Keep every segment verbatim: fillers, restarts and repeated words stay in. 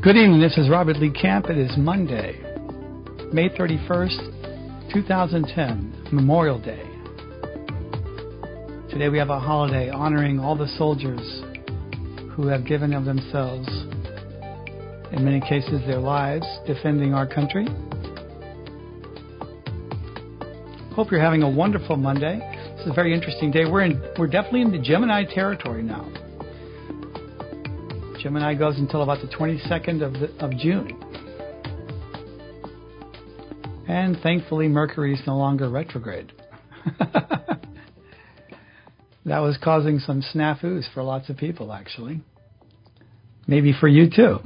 Good evening, this is Robert Lee Camp. It is Monday, May thirty-first, twenty ten, Memorial Day. Today we have a holiday honoring all the soldiers who have given of themselves, in many cases their lives, defending our country. Hope you're having a wonderful Monday. This is a very interesting day. We're in, we're definitely in the Gemini territory now. Gemini goes until about the twenty-second of, the, of June. And thankfully, Mercury is no longer retrograde. That was causing some snafus for lots of people, actually. Maybe for you, too.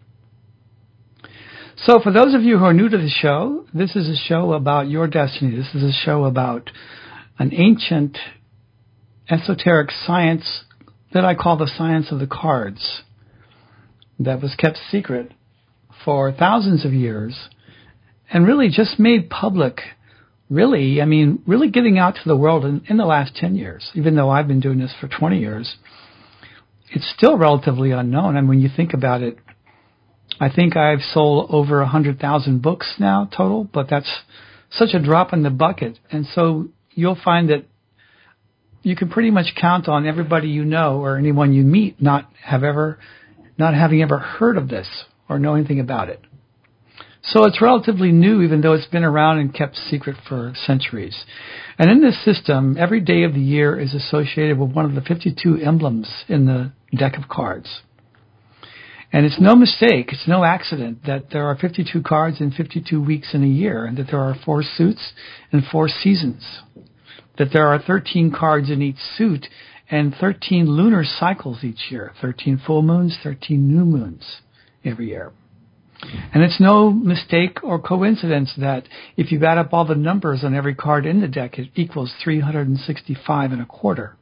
So for those of you who are new to the show, this is a show about your destiny. This is a show about an ancient esoteric science that I call the science of the cards, that was kept secret for thousands of years and really just made public, really, I mean, really getting out to the world in, in the last ten years. Even though I've been doing this for twenty years, it's still relatively unknown. And when you think about it, I think I've sold over one hundred thousand books now total, but that's such a drop in the bucket. And so you'll find that you can pretty much count on everybody you know or anyone you meet not have ever not having ever heard of this or know anything about it. So it's relatively new, even though it's been around and kept secret for centuries. And in this system, every day of the year is associated with one of the fifty-two emblems in the deck of cards. And it's no mistake, it's no accident that there are fifty-two cards in fifty-two weeks in a year, and that there are four suits and four seasons. That there are thirteen cards in each suit and thirteen lunar cycles each year, thirteen full moons, thirteen new moons every year. And it's no mistake or coincidence that if you add up all the numbers on every card in the deck, it equals three hundred sixty-five and a quarter.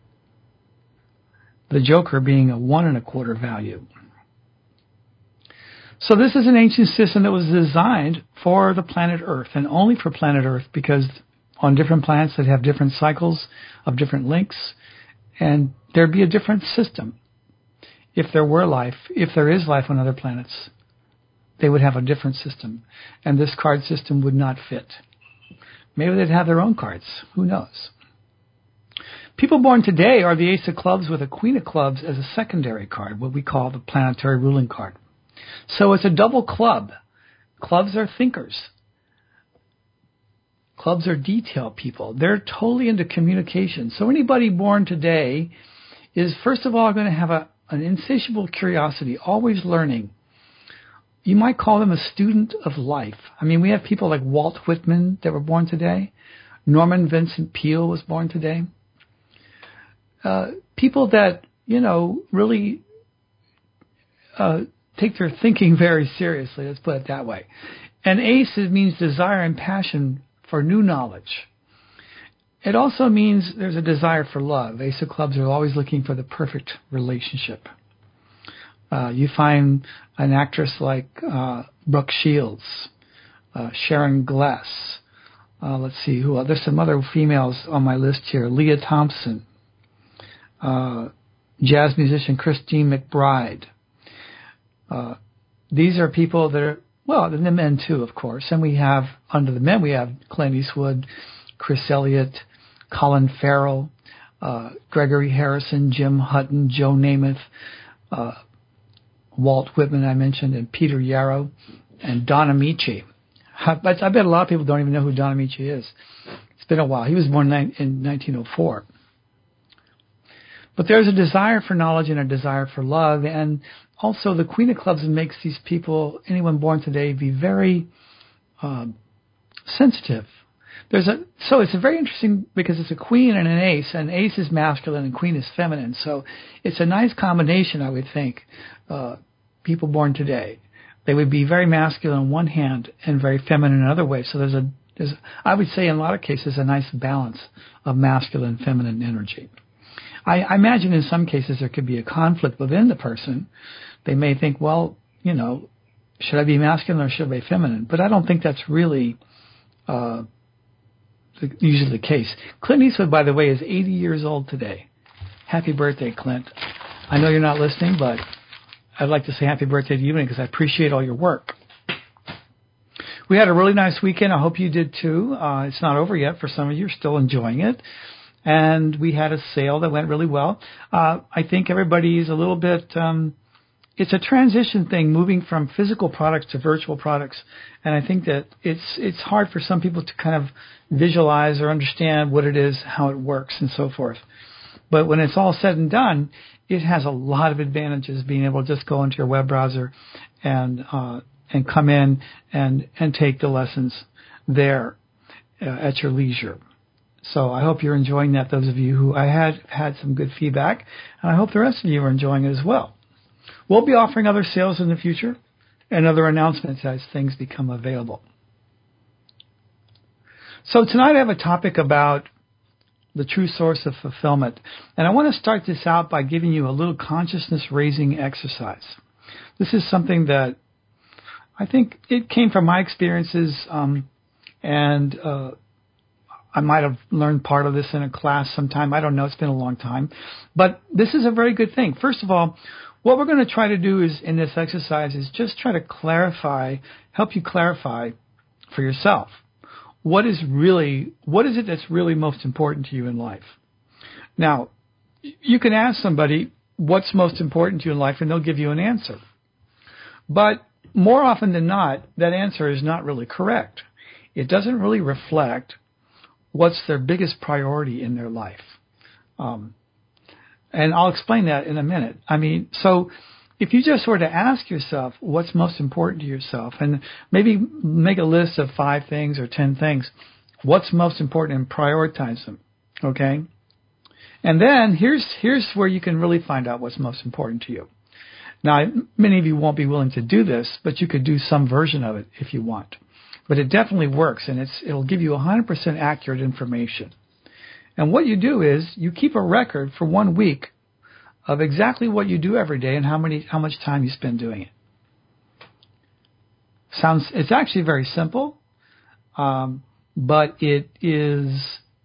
The Joker being a one and a quarter value. So this is an ancient system that was designed for the planet Earth, and only for planet Earth, because on different planets that have different cycles of different links, and there'd be a different system. If there were life, if there is life on other planets, they would have a different system, and this card system would not fit. Maybe they'd have their own cards. Who knows? People born today are the Ace of Clubs with a Queen of Clubs as a secondary card, what we call the planetary ruling card. So it's a double club. Clubs are thinkers. Clubs are detail people. They're totally into communication. So anybody born today is, first of all, going to have a, an insatiable curiosity, always learning. You might call them a student of life. I mean, we have people like Walt Whitman that were born today. Norman Vincent Peale was born today. Uh, people that, you know, really uh, take their thinking very seriously. Let's put it that way. And ace means desire and passion for new knowledge. It also means there's a desire for love. Ace of Clubs are always looking for the perfect relationship. Uh, you find an actress like uh, Brooke Shields, uh, Sharon Gless. Uh, let's see who else. There's some other females on my list here. Leah Thompson, uh, jazz musician Christine McBride. Uh, these are people that are, well, and the men too, of course. And we have, under the men, we have Clint Eastwood, Chris Elliott, Colin Farrell, uh, Gregory Harrison, Jim Hutton, Joe Namath, uh, Walt Whitman, I mentioned, and Peter Yarrow, and Don Amici. I bet a lot of people don't even know who Don Amici is. It's been a while. He was born in nineteen oh four. But there's a desire for knowledge and a desire for love, and also the Queen of Clubs makes these people, anyone born today, be very uh, sensitive. There's a so it's a very interesting, because it's a queen and an ace, and ace is masculine and queen is feminine. So it's a nice combination, I would think. Uh, people born today, they would be very masculine on one hand and very feminine in another way. So there's a there's I would say in a lot of cases a nice balance of masculine and feminine energy. I, I imagine in some cases there could be a conflict within the person. They may think, well, you know, should I be masculine or should I be feminine? But I don't think that's really uh, the, usually the case. Clint Eastwood, by the way, is eighty years old today. Happy birthday, Clint. I know you're not listening, but I'd like to say happy birthday to you because I appreciate all your work. We had a really nice weekend. I hope you did too. Uh, it's not over yet. For some of you, you're still enjoying it. And we had a sale that went really well. Uh, I think everybody's a little bit, um, it's a transition thing, moving from physical products to virtual products. And I think that it's, it's hard for some people to kind of visualize or understand what it is, how it works, and so forth. But when it's all said and done, it has a lot of advantages being able to just go into your web browser and, uh, and come in and, and take the lessons there uh, at your leisure. So I hope you're enjoying that, those of you who I had had some good feedback, and I hope the rest of you are enjoying it as well. We'll be offering other sales in the future and other announcements as things become available. So tonight I have a topic about the true source of fulfillment, and I want to start this out by giving you a little consciousness-raising exercise. This is something that I think it came from my experiences, um, and uh, I might have learned part of this in a class sometime. I don't know. It's been a long time. But this is a very good thing. First of all, what we're going to try to do is in this exercise is just try to clarify, help you clarify for yourself what is really, what is it that's really most important to you in life. Now, you can ask somebody what's most important to you in life and they'll give you an answer. But more often than not, that answer is not really correct. It doesn't really reflect what's their biggest priority in their life. Um, and I'll explain that in a minute. I mean, so if you just sort of ask yourself what's most important to yourself and maybe make a list of five things or ten things, what's most important and prioritize them, okay? And then here's here's where you can really find out what's most important to you. Now, many of you won't be willing to do this, but you could do some version of it if you want. But it definitely works, and it's, it'll give you one hundred percent accurate information. And what you do is you keep a record for one week of exactly what you do every day and how many how much time you spend doing it. Sounds it's actually very simple, um, but it is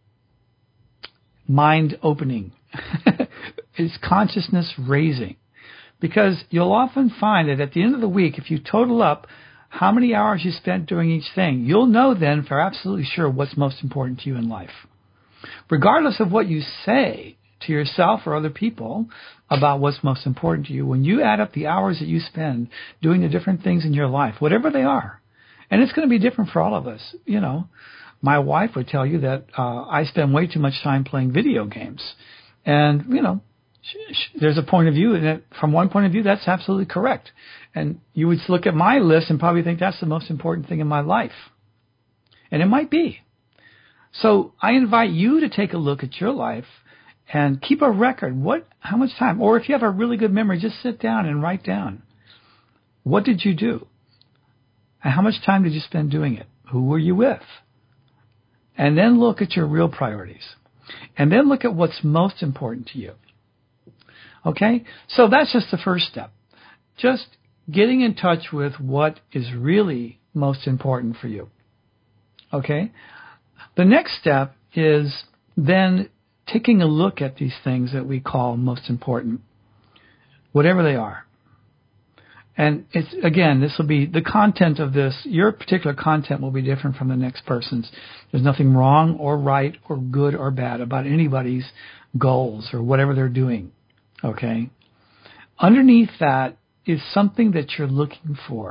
mind-opening. It's consciousness-raising. Because you'll often find that at the end of the week, if you total up how many hours you spent doing each thing, you'll know then for absolutely sure what's most important to you in life. Regardless of what you say to yourself or other people about what's most important to you, when you add up the hours that you spend doing the different things in your life, whatever they are, and it's going to be different for all of us. You know, my wife would tell you that uh, I spend way too much time playing video games. And, you know, there's a point of view, and from one point of view, that's absolutely correct. And you would look at my list and probably think that's the most important thing in my life. And it might be. So I invite you to take a look at your life and keep a record. What, how much time? Or if you have a really good memory, just sit down and write down. What did you do? And how much time did you spend doing it? Who were you with? And then look at your real priorities. And then look at what's most important to you. Okay? So that's just the first step. Just getting in touch with what is really most important for you. Okay? The next step is then taking a look at these things that we call most important, whatever they are. And it's, again, this will be the content of this. Your particular content will be different from the next person's. There's nothing wrong or right or good or bad about anybody's goals or whatever they're doing. Okay? Underneath that is something that you're looking for.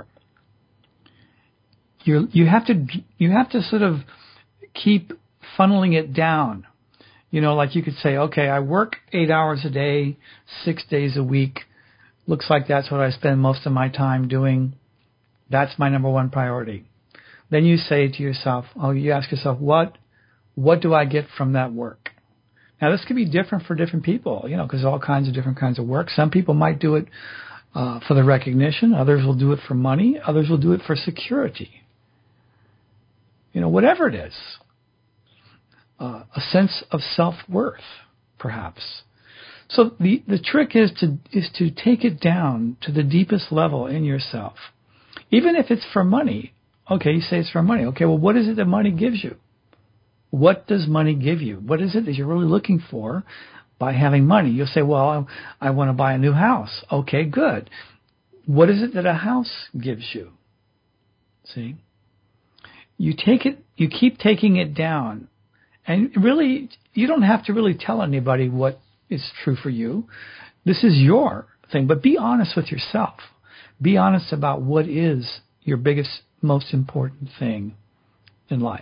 You you have to you have to sort of keep funneling it down. You know, like you could say, okay, I work eight hours a day, six days a week. Looks like that's what I spend most of my time doing. That's my number one priority. Then you say to yourself, oh, you ask yourself, what, what do I get from that work? Now, this could be different for different people, you know, because all kinds of different kinds of work. Some people might do it uh, for the recognition. Others will do it for money. Others will do it for security. You know, whatever it is. Uh, a sense of self-worth, perhaps. So the, the trick is to is to take it down to the deepest level in yourself. Even if it's for money. Okay, you say it's for money. Okay, well, what is it that money gives you? What does money give you? What is it that you're really looking for by having money? You'll say, well, I, I want to buy a new house. Okay, good. What is it that a house gives you? See? You take it, you keep taking it down. And really, you don't have to really tell anybody what is true for you. This is your thing. But be honest with yourself. Be honest about what is your biggest, most important thing in life.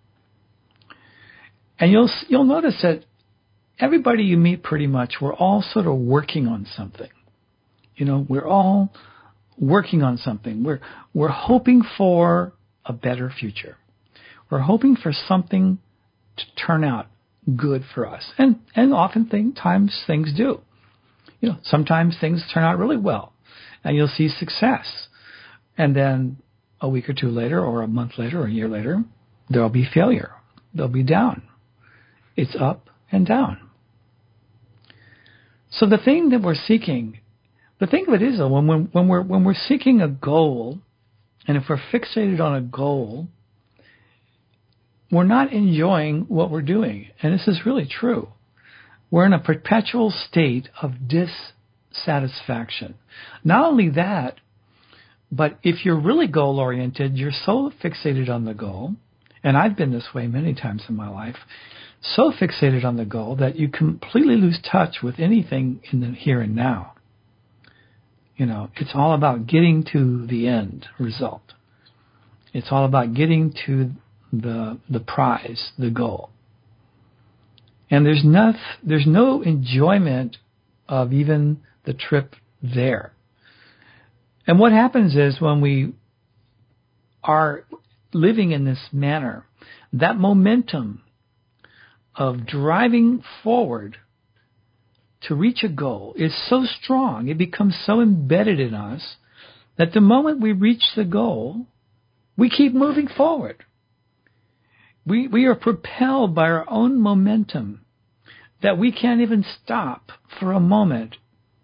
And you'll you'll notice that everybody you meet pretty much, we're all sort of working on something. You know, we're all working on something. We're we're hoping for a better future. We're hoping for something to turn out good for us. And and often thing, times things do. You know, sometimes things turn out really well and you'll see success. And then a week or two later or a month later or a year later, there'll be failure. There'll be down. It's up and down. So the thing that we're seeking, the thing of it is though, when we're, when we're, when we're seeking a goal, and if we're fixated on a goal, we're not enjoying what we're doing. And this is really true. We're in a perpetual state of dissatisfaction. Not only that, but if you're really goal-oriented, you're so fixated on the goal, and I've been this way many times in my life, so fixated on the goal that you completely lose touch with anything in the here and now. You know, it's all about getting to the end result. It's all about getting to the the prize, the goal. And there's no, there's no enjoyment of even the trip there. And what happens is when we are living in this manner, that momentum of driving forward to reach a goal is so strong, it becomes so embedded in us that the moment we reach the goal, we keep moving forward. We we are propelled by our own momentum that we can't even stop for a moment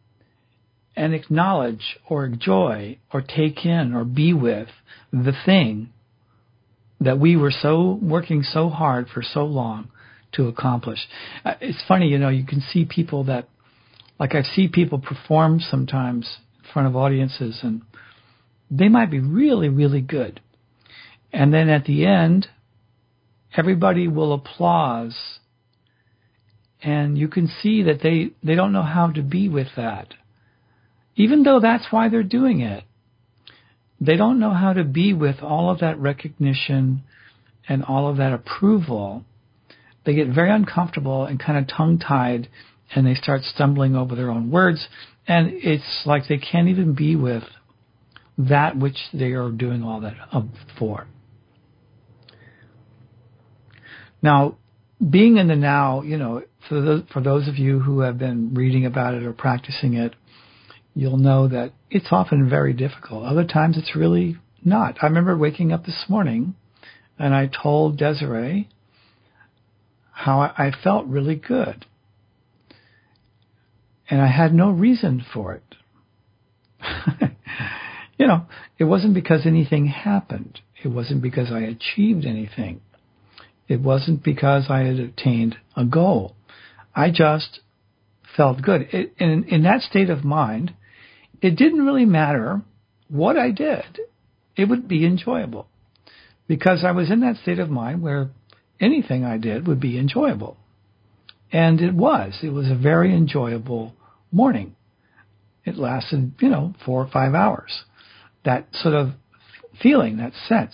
and acknowledge or enjoy or take in or be with the thing that we were so working so hard for so long to accomplish. Uh, it's funny, you know, you can see people that, like I see people perform sometimes in front of audiences and they might be really, really good. And then at the end, everybody will applaud, and you can see that they, they don't know how to be with that. Even though that's why they're doing it. They don't know how to be with all of that recognition and all of that approval. They get very uncomfortable and kind of tongue-tied, and they start stumbling over their own words, and it's like they can't even be with that which they are doing all that for. Now, being in the now, you know, for those, for those of you who have been reading about it or practicing it, you'll know that it's often very difficult. Other times it's really not. I remember waking up this morning and I told Desiree how I felt really good. And I had no reason for it. You know, it wasn't because anything happened. It wasn't because I achieved anything. It wasn't because I had attained a goal. I just felt good. It, in, in that state of mind, it didn't really matter what I did. It would be enjoyable because I was in that state of mind where anything I did would be enjoyable. And it was. It was a very enjoyable morning. It lasted, you know, four or five hours. That sort of feeling, that sense.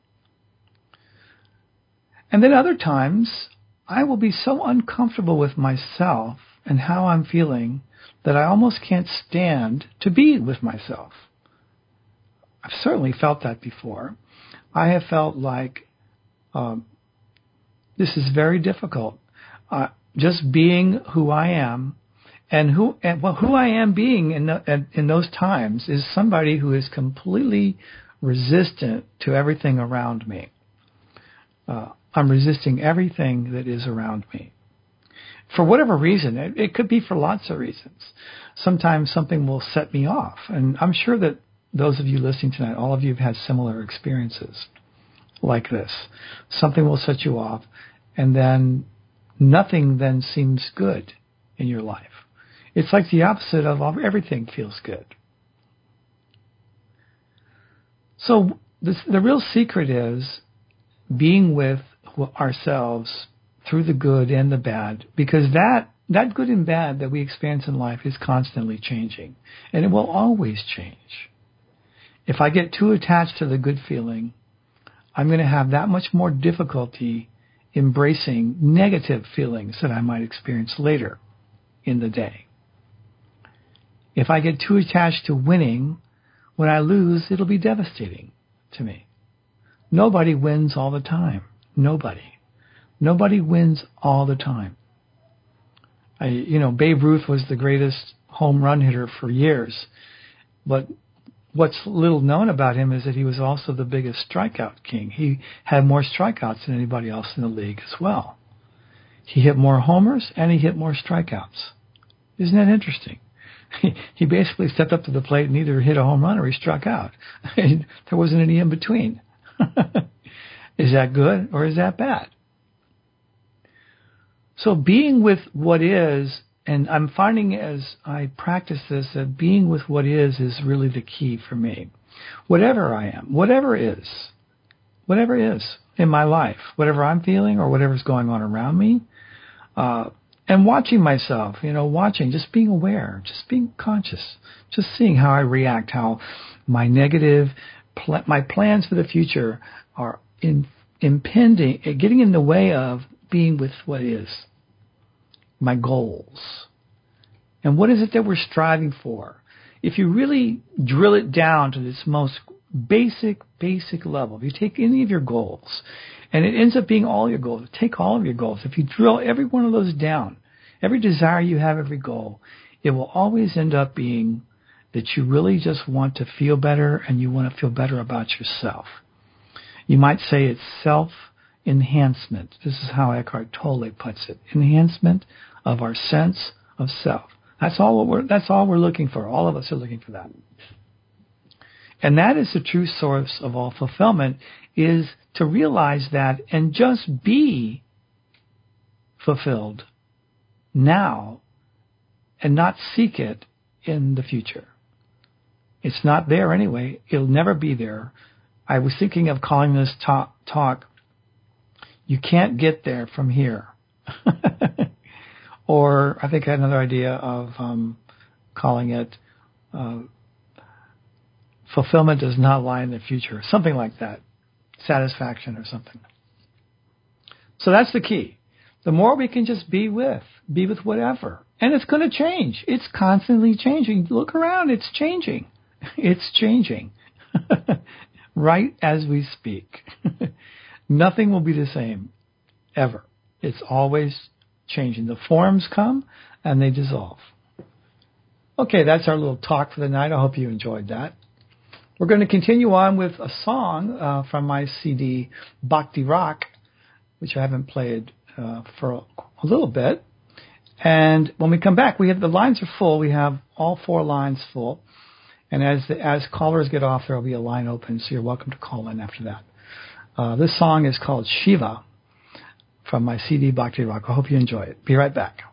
And then other times, I will be so uncomfortable with myself and how I'm feeling that I almost can't stand to be with myself. I've certainly felt that before. I have felt like um, this is very difficult. Uh, just being who I am, and who and well, who I am being in the, in those times is somebody who is completely resistant to everything around me. Uh, I'm resisting everything that is around me. For whatever reason, it, it could be for lots of reasons. Sometimes something will set me off. And I'm sure that those of you listening tonight, all of you have had similar experiences like this. Something will set you off, and then nothing then seems good in your life. It's like the opposite of everything feels good. So this, the real secret is being with ourselves through the good and the bad, because that that good and bad that we experience in life is constantly changing, and it will always change. If I get too attached to the good feeling, I'm going to have that much more difficulty embracing negative feelings that I might experience later in the day. If I get too attached to winning, when I lose, it'll be devastating to me. Nobody wins all the time. Nobody. Nobody wins all the time. I, you know, Babe Ruth was the greatest home run hitter for years, but what's little known about him is that he was also the biggest strikeout king. He had more strikeouts than anybody else in the league as well. He hit more homers and he hit more strikeouts. Isn't that interesting? He basically stepped up to the plate and either hit a home run or he struck out. There wasn't any in between. Is that good or is that bad? So being with what is, and I'm finding as I practice this that being with what is is really the key for me. Whatever I am, whatever is, whatever is in my life, whatever I'm feeling or whatever's going on around me, uh, and watching myself, you know, watching, just being aware, just being conscious, just seeing how I react, how my negative, pl- my plans for the future are in, impending, getting in the way of being with what is, my goals. And what is it that we're striving for? If you really drill it down to this most basic, basic level, if you take any of your goals, and it ends up being all your goals, take all of your goals. If you drill every one of those down, every desire you have, every goal, it will always end up being that you really just want to feel better and you want to feel better about yourself. You might say it's self-enhancement. This is how Eckhart Tolle puts it. Enhancement of our sense of self. That's all what we're, that's all we're looking for. All of us are looking for that. And that is the true source of all fulfillment, is to realize that and just be fulfilled now and not seek it in the future. It's not there anyway. It'll never be there. I was thinking of calling this talk, talk You Can't Get There From Here. Or I think I had another idea of um, calling it uh, Fulfillment Does Not Lie in the Future. Something like that. Satisfaction or something. So that's the key. The more we can just be with, be with whatever. And it's going to change. It's constantly changing. Look around. It's changing. It's changing. Right as we speak. Nothing will be the same. Ever. It's always changing. The forms come and they dissolve. Okay, that's our little talk for the night. I hope you enjoyed that. We're going to continue on with a song uh, from my C D, Bhakti Rock, which I haven't played uh, for a, a little bit. And when we come back, we have the lines are full. We have all four lines full. And as the, as callers get off, there will be a line open, so you're welcome to call in after that. Uh, this song is called Shiva from my C D, Bhakti Rock. I hope you enjoy it. Be right back.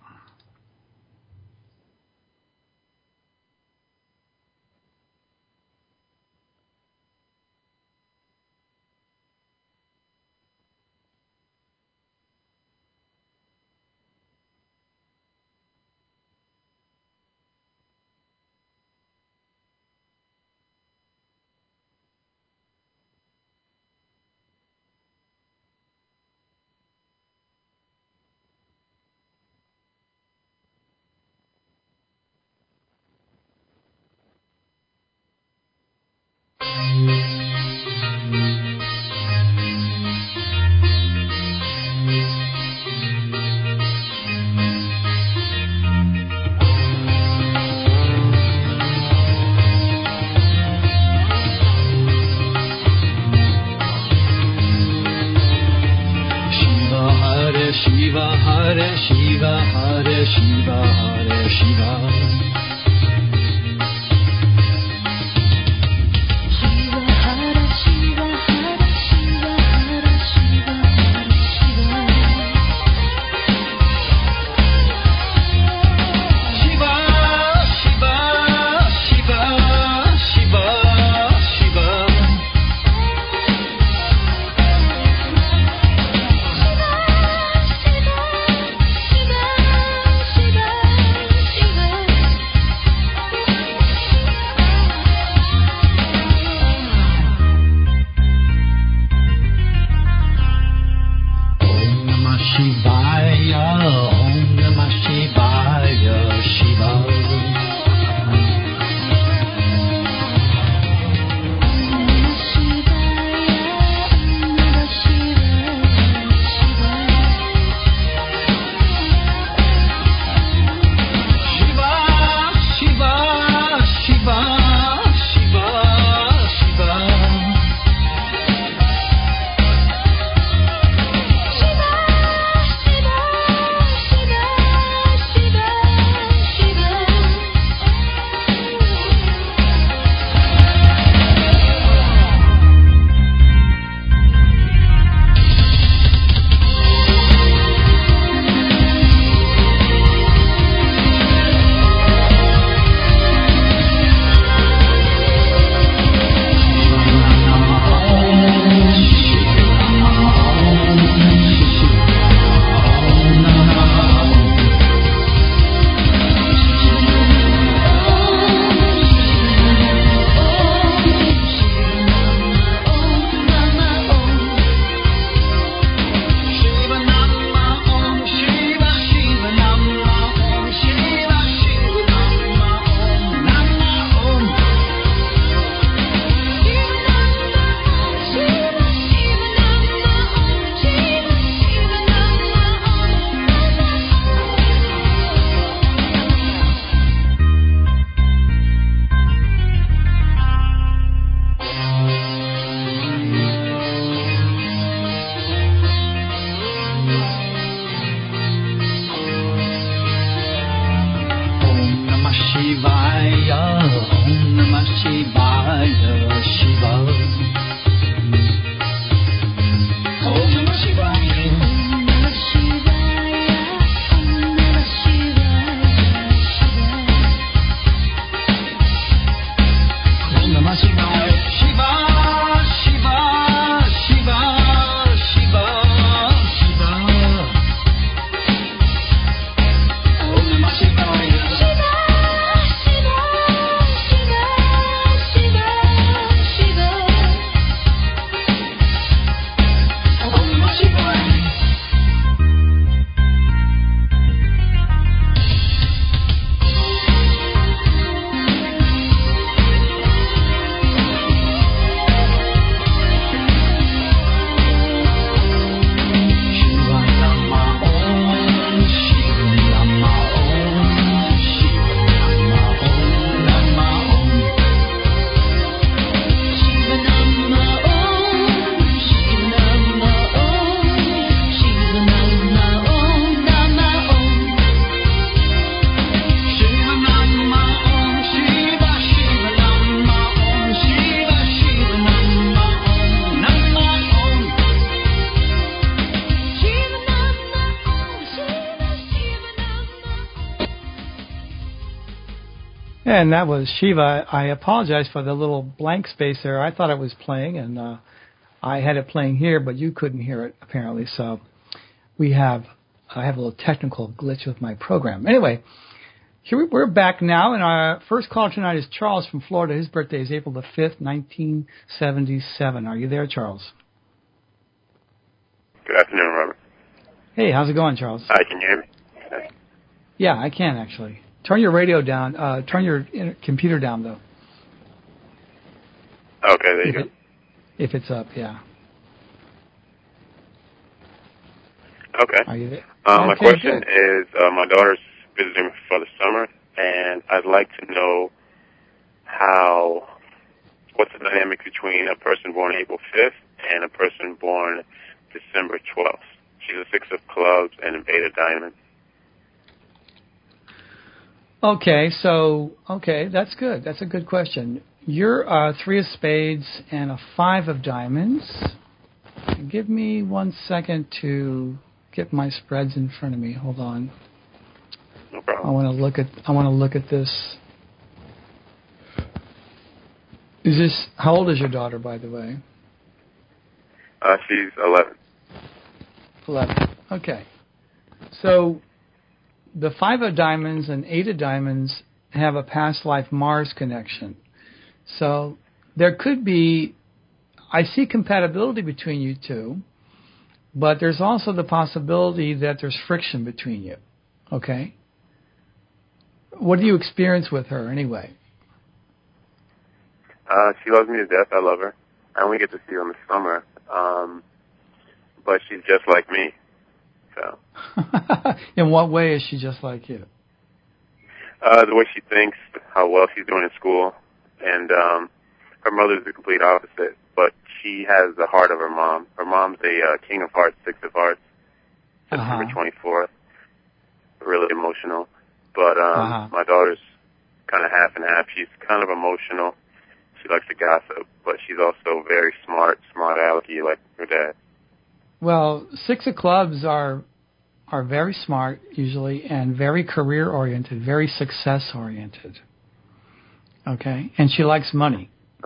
Shiva, Hare Shiva, Hare Shiva, Hare Shiva. Shiva, Shivaya, Om Namah Shivaya, Shiva. And that was Shiva. I apologize for the little blank space there. I thought it was playing, and uh, I had it playing here, but you couldn't hear it, apparently. So we have, I have a little technical glitch with my program. Anyway, here we, we're back now, and our first caller tonight is Charles from Florida. His birthday is April the fifth, nineteen seventy-seven. Are you there, Charles? Good afternoon, Robert. Hey, how's it going, Charles? Hi, can you hear me? Yeah, I can, actually. Turn your radio down. Uh, turn your computer down, though. Okay, there you if go. It, if it's up, yeah. Okay. Are you there? Uh, okay, my question good. is, uh, my daughter's visiting for the summer, and I'd like to know how, what's the dynamic between a person born April fifth and a person born December twelfth. She's a six of clubs and an eight of diamonds. Okay, so, okay, that's good. That's a good question. You're a three of spades and a five of diamonds. Give me one second to get my spreads in front of me. Hold on. No problem. I want to look at, I want to look at this. Is this, how old is your daughter, by the way? Uh, she's eleven. eleven. Okay. So, the five of diamonds and eight of diamonds have a past life Mars connection. So there could be, I see compatibility between you two. but there's also the possibility that there's friction between you. Okay? What do you experience with her anyway? Uh, she loves me to death. I love her. I only get to see her in the summer. Um, but she's just like me. So. In what way is she just like you? Uh, the way she thinks, how well she's doing in school, and um, her mother's the complete opposite. But she has the heart of her mom. Her mom's a uh, King of Hearts, Six of Hearts, September uh-huh. twenty-fourth. Really emotional. But um, uh-huh. my daughter's kind of half and half. She's kind of emotional. She likes to gossip, but she's also very smart, smart alecky like her dad. Well, Six of Clubs are are very smart usually and very career oriented, very success oriented. Okay, and she likes money.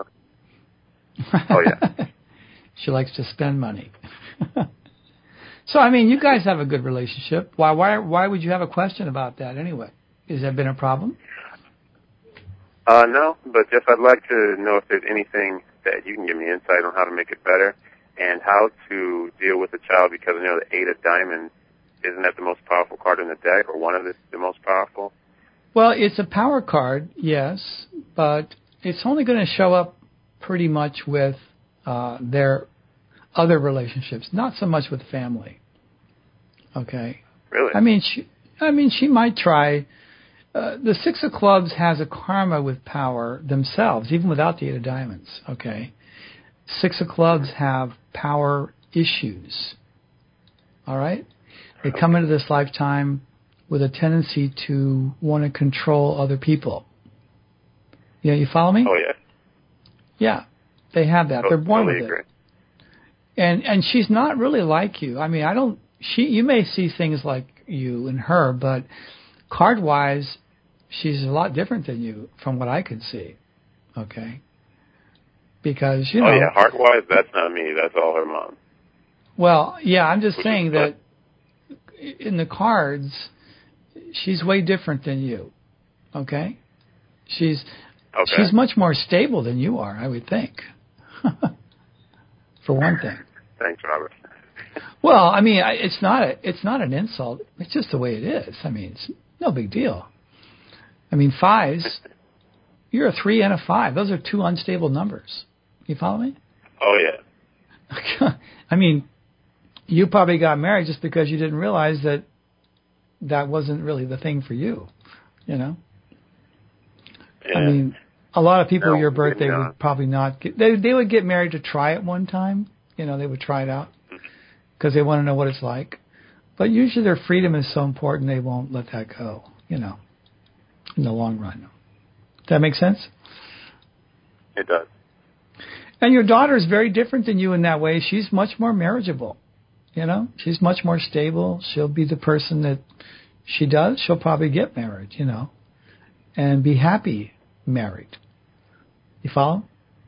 Oh yeah. She likes to spend money. So I mean, you guys have a good relationship. Why why why would you have a question about that anyway? Has that been a problem? Uh, no, but just I'd like to know if there's anything that you can give me insight on how to make it better and how to deal with the child, because I know the Eight of Diamonds, isn't that the most powerful card in the deck, or one of the, the most powerful? Well, it's a power card, yes, but it's only going to show up pretty much with uh, their other relationships, not so much with family. Okay? Really? I mean, she, I mean, she might try. Uh, the Six of Clubs has a karma with power themselves, even without the Eight of Diamonds. Okay? Six of Clubs have power issues. All right? They come into this lifetime with a tendency to want to control other people. Yeah, you follow me? Oh, yeah. Yeah, they have that. They're born totally with agree. it. And and she's not really like you. I mean, I don't. She you may see things like you in her, but card wise, she's a lot different than you from what I could see. Okay. Because you know. Oh yeah, heart wise, that's not me. That's all her mom. Well, yeah, I'm just Which saying is that in the cards, she's way different than you. Okay. She's okay. she's much more stable than you are, I would think. For one thing. Thanks, Robert. Well, I mean, it's not a, it's not an insult. It's just the way it is. I mean, it's no big deal. I mean, fives, you're a three and a five. Those are two unstable numbers. You follow me? Oh, yeah. I mean, you probably got married just because you didn't realize that that wasn't really the thing for you, you know? Yeah. I mean, a lot of people No, your birthday not. would probably not get, they, they would get married to try it one time. You know, they would try it out because they want to know what it's like. But usually their freedom is so important they won't let that go, you know, in the long run. Does that make sense? It does. And your daughter is very different than you in that way. She's much more marriageable, you know. She's much more stable. She'll be the person that she does. She'll probably get married, you know, and be happy married. You follow?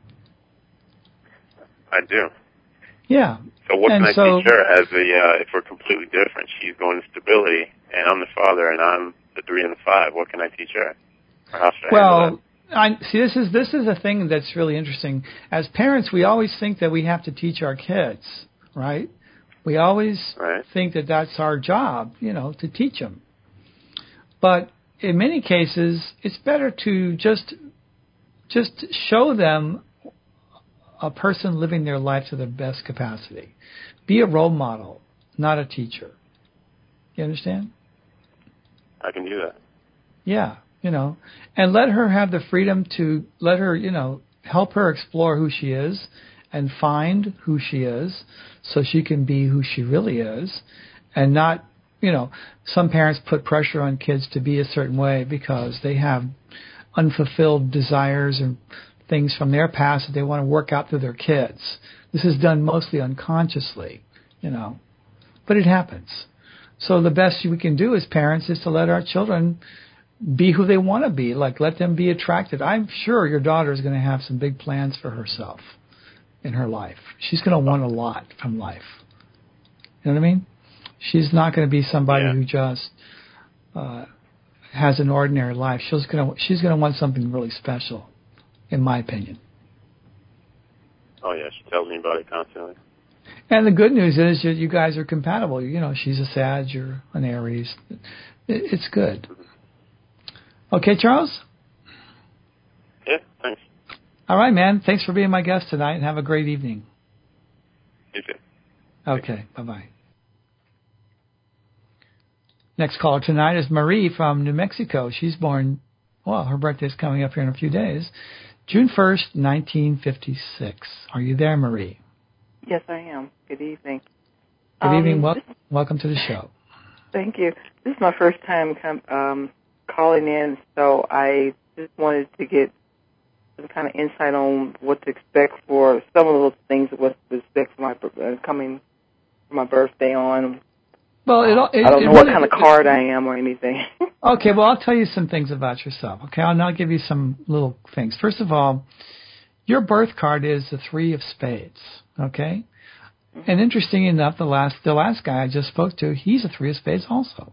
I do. Yeah. So what and can I so, teach her as a, uh, if we're completely different? She's going to stability, and I'm the father, and I'm the three and the five. What can I teach her? Or how should I well, handle that? I, see, this is this is a thing that's really interesting. As parents, we always think that we have to teach our kids, right? We always right. think that that's our job, you know, to teach them. But in many cases, it's better to just just show them a person living their life to their best capacity. Be a role model, not a teacher. You understand? I can do that. Yeah, you know, and let her have the freedom to let her, you know, help her explore who she is and find who she is so she can be who she really is and not, you know, some parents put pressure on kids to be a certain way because they have unfulfilled desires and things from their past that they want to work out through their kids. This is done mostly unconsciously, you know, but it happens. So the best we can do as parents is to let our children be who they want to be, like let them be attracted. I'm sure your daughter is going to have some big plans for herself in her life. She's going to want a lot from life. You know what I mean? She's not going to be somebody yeah. who just uh, has an ordinary life. She's going to she's going to want something really special, in my opinion. Oh, yeah, she tells me about it constantly. And the good news is that you guys are compatible. You know, she's a Sag, you're an Aries. It, it's good. Okay, Charles? Yeah, thanks. All right, man. Thanks for being my guest tonight, and have a great evening. You too. Okay, bye-bye. Next caller tonight is Marie from New Mexico. She's born, well, her birthday's coming up here in a few days, June first, nineteen fifty-six. Are you there, Marie? Yes, I am. Good evening. Good evening. Um, Wel- this, welcome to the show. Thank you. This is my first time com- um, calling in, so I just wanted to get some kind of insight on what to expect for some of those things, what to expect for my uh, coming for my birthday on. Well, it, all- it, I don't know it what really, kind of card I am or anything. Okay, well, I'll tell you some things about yourself. Okay, I'll now give you some little things. First of all, your birth card is the three of spades. Okay, mm-hmm. And interesting enough, the last the last guy I just spoke to, he's a three of spades also.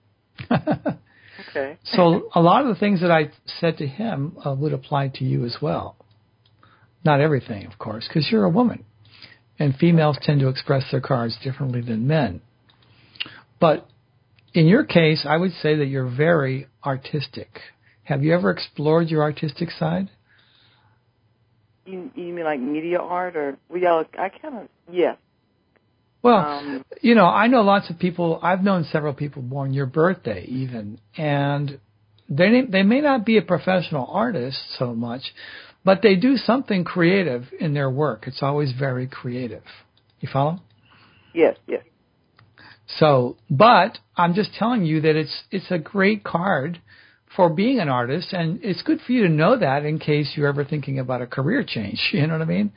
Okay. So a lot of the things that I said to him uh, would apply to you as well. Not everything, of course, because you're a woman, and females tend to express their cards differently than men. But in your case, I would say that you're very artistic. Have you ever explored your artistic side? You, you mean like media art or, well, I kind of, yes. Well, um, you know, I know lots of people, I've known several people born your birthday even, and they they may not be a professional artist so much, but they do something creative in their work. It's always very creative. You follow? Yes, yes. So, but I'm just telling you that it's it's a great card for being an artist, and it's good for you to know that in case you're ever thinking about a career change. You know what I mean?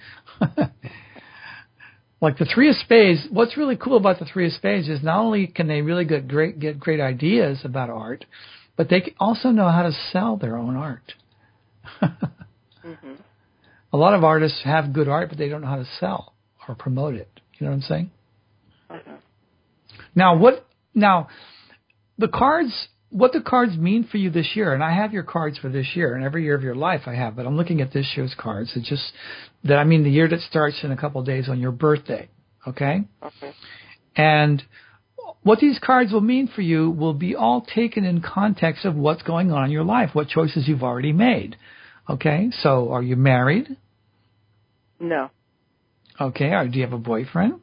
Like the three of spades, what's really cool about the three of spades is not only can they really get great get great ideas about art, but they also know how to sell their own art. Mm-hmm. A lot of artists have good art, but they don't know how to sell or promote it. You know what I'm saying? Okay. Now, what? Now, the cards. What the cards mean for you this year, and I have your cards for this year, and every year of your life I have, but I'm looking at this year's cards. It's just that I mean the year that starts in a couple of days on your birthday, okay? Okay. And what these cards will mean for you will be all taken in context of what's going on in your life, what choices you've already made, okay? So, are you married? No. Okay. Or do you have a boyfriend?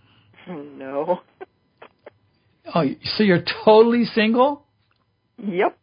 No. Oh, so you're totally single? Yep.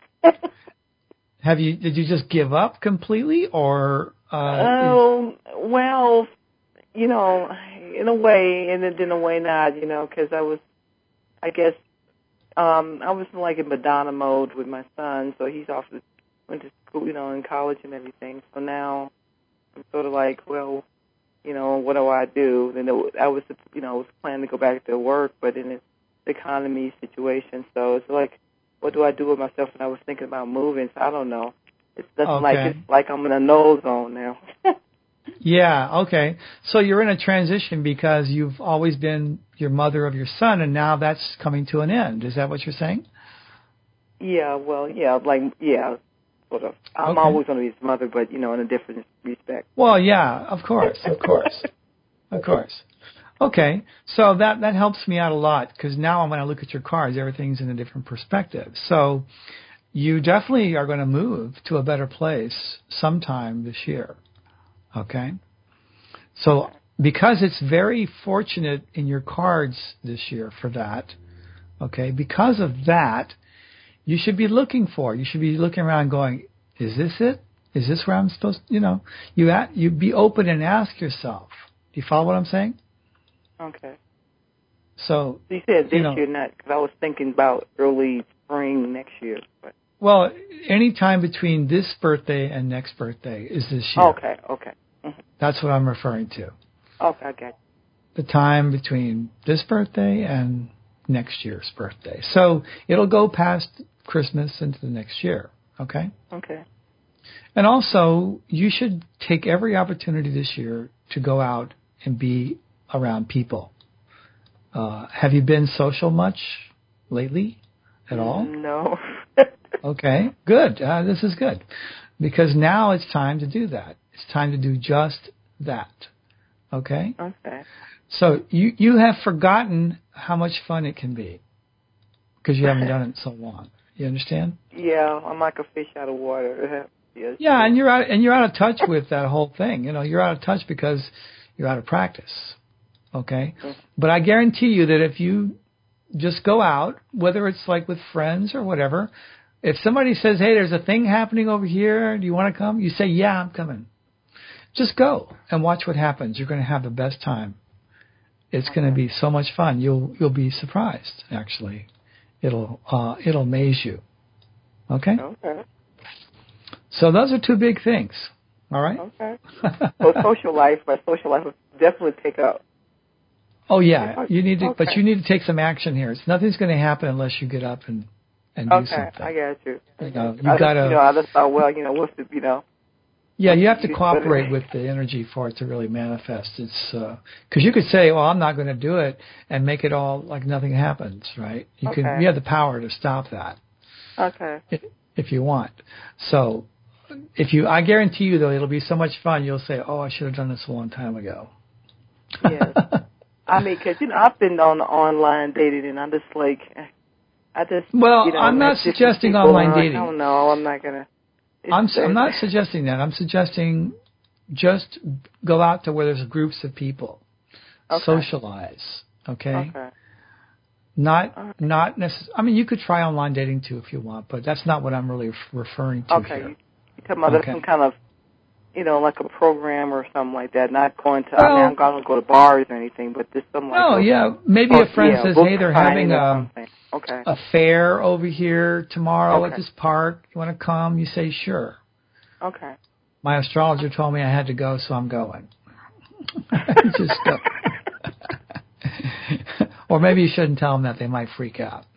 Have you? Did you just give up completely, or? Uh, oh well, you know, in a way, and then in a way not, you know, because I was, I guess, um, I was like in Madonna mode with my son, so he's off to went to school, you know, in college and everything. So now I'm sort of like, well, you know, what do I do? And it, I was, you know, I was planning to go back to work, but in the economy situation, so it's like, what do I do with myself? And I was thinking about moving, so I don't know. It's nothing okay. like it's like I'm in a no zone now. Yeah, okay. So you're in a transition because you've always been your mother of your son, and now that's coming to an end. Is that what you're saying? Yeah, well, yeah, like, yeah, sort of. I'm okay. always going to be his mother, but, you know, in a different respect. Well, yeah, of course, of course, of course. Okay, so that, that helps me out a lot because now when I look at your cards, everything's in a different perspective. So you definitely are going to move to a better place sometime this year, okay? So because it's very fortunate in your cards this year for that, okay, because of that, you should be looking for, you should be looking around going, is this it? Is this where I'm supposed to, you know, you at, you be open and ask yourself. Do you follow what I'm saying? Okay. So you said this you know, year, not because I was thinking about early spring next year. But. Well, any time between this birthday and next birthday is this year. Okay, okay. Mm-hmm. That's what I'm referring to. Okay, I got you. The time between this birthday and next year's birthday. So it'll go past Christmas into the next year, okay? Okay. And also, you should take every opportunity this year to go out and be around people. Uh, have you been social much lately at all? No. Okay, good. Uh, this is good. Because now it's time to do that. It's time to do just that. Okay? Okay. So you, you have forgotten how much fun it can be because you haven't done it in so long. You understand? Yeah, I'm like a fish out of water. Yes. Yeah, and you're out and you're out of touch with that whole thing. You know, you're out of touch because you're out of practice. Okay? Mm-hmm. But I guarantee you that if you just go out, whether it's like with friends or whatever, if somebody says, "Hey, there's a thing happening over here. Do you want to come?" You say, "Yeah, I'm coming." Just go and watch what happens. You're going to have the best time. It's going to be so much fun. You'll you'll be surprised. Actually, it'll uh, it'll amaze you. Okay. Okay. So those are two big things. All right. Okay. So social life, my social life will definitely pick up. Oh yeah, you need to, Okay. but you need to take some action here. It's nothing's going to happen unless you get up and and do Okay, something. I got you. You know, I you just, gotta. You know, I just thought, well, you know, what's the, you know. Yeah, you have to you cooperate better- with the energy for it to really manifest. It's because you could say, "Well, I'm not going to do it," and make it all like nothing happens, right? You can. Okay. You have the power to stop that Okay. if, if you want. So, if you, I guarantee you though, it'll be so much fun. You'll say, "Oh, I should have done this a long time ago." Yes. I mean, because, you know, I've been on online dating, and I'm just like, I just, Well, you know, I'm not met different suggesting people, online and I'm like, dating. I don't know, I'm not going to. I'm I'm not suggesting that. I'm suggesting just go out to where there's groups of people, Okay. socialize. Okay. Okay. Not All right. not necessarily. I mean, you could try online dating too if you want, but that's not what I'm really referring to Okay. here. You, you talking about Okay. some kind of, you know, like a program or something like that. Not going to. Well- I mean, I'm going to go to bars or anything, but just something like. No, a- yeah, maybe or, a friend yeah, says, book "Hey, they're signing having or a something. Okay. a fair over here tomorrow at Okay. this park. You want to come?" You say, "Sure." Okay. My astrologer told me I had to go, so I'm going. Just go. Or maybe you shouldn't tell them that; they might freak out.